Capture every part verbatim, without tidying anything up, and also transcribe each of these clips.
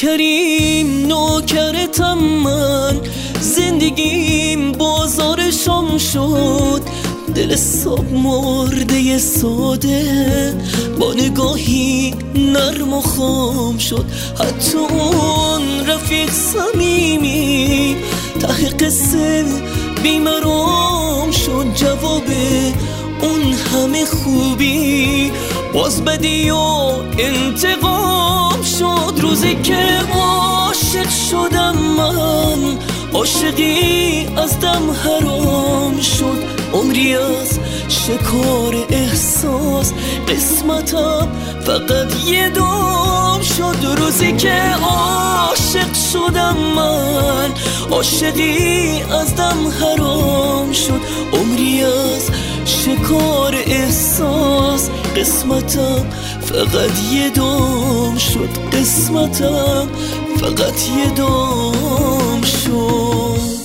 کریم نوکرتم من، زندگیم بازار شام شد، دل صاحب مرده ساده با نگاهی نرم و خام شد. حتی اون رفیق صمیمی ته قصه بیمرام شد، جواب اون همه خوبی باز بدی و انتقام شد. روزی که عاشق شدم من، عاشقی از دم حرام شد، عمری از شکار احساس قسمتم فقط یه دام شد. روزی که عاشق شدم من، عاشقی از دم حرام شد، عمری از شکار احساس قسمتم فقط یه دام شد، قسمتم فقط یه دام شد.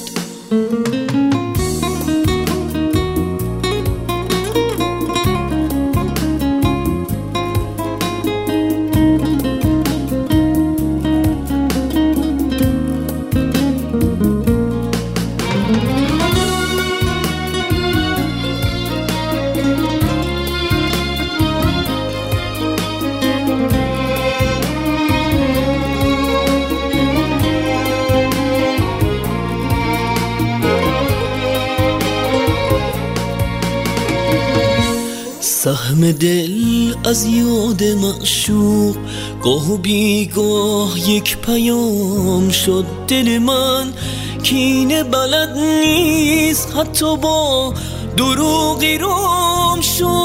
سهم دل از یاد معشوق گاه و بیگاه یک پیام شد. دل من کینه بلد نیست، حتی با دروغی رام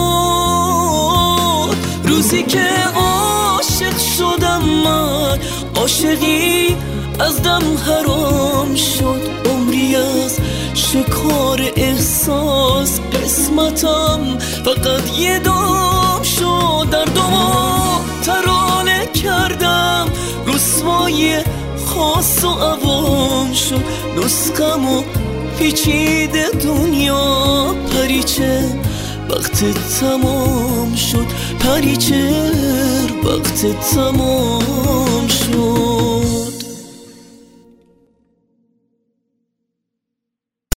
شد. روزی که عاشق شدم من، عاشقی از دم حرام شد، عمری از شکار احساس قسمتم فقط یه دام شد. دردمو ترانه کردم، رسوای خاص و عوام شد، نسخمو پیچیده دنیا پریچه وقت تمام شد، پریچه وقت تمام شد.